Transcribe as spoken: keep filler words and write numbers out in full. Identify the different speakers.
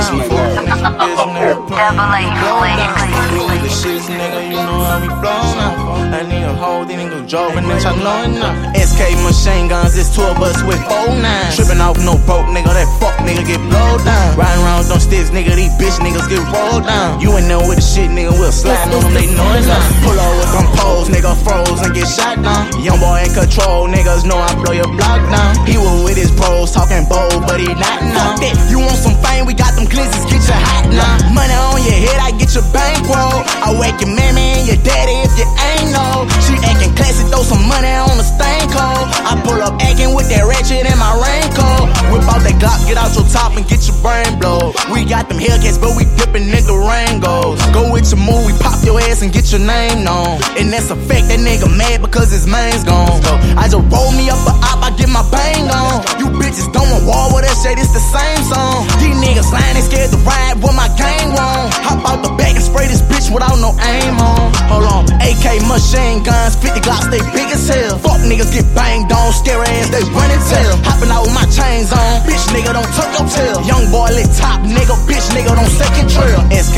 Speaker 1: down. Bitch, nigga, the shits, nigga, you know how we blow now. I need a whole these niggas drove and bitch, I know it now. S K machine guns, it's two of us with four nines. Tripping off no broke nigga, that fuck nigga get blowed down. Riding around with them sticks, nigga, these bitch niggas get rolled down. You ain't know with the shit, nigga, we'll slide on them, they know it now. Pull up with them poles, nigga, froze and get shot down. Young boy in control, niggas know I blow your block down. He was with his bros, talking bold, but he not now. Fuck that, you want some fame, we got them glizzies, get your hot now. Money on your head, I get your bankroll. I wake your mammy and your daddy if you ain't know. She acting classy, throw some money on the stain cold. I pull up acting with that ratchet in my raincoat. Whip out that Glock, get out your top and get your brain blow. We got them Hellcats, but we dipping nigga Rangos. Go with your move, we pop your ass and get your name known. And that's a fact, that nigga mad because his man's gone. So I just roll me up a op, I get my bang on. You bitches don't want war with that shit, it's the same song. These niggas lying, they scared to ride with my gang wrong. Hop out the back and spray this bitch without no aim on. Hold on, A K machine guns, fifty Glocks, they big as hell. Fuck niggas get banged on, scare ass, they running tail. Hopping out with my chains on, bitch nigga don't tuck your tail. Young boy lit top, nigga, bitch nigga don't second trail. S K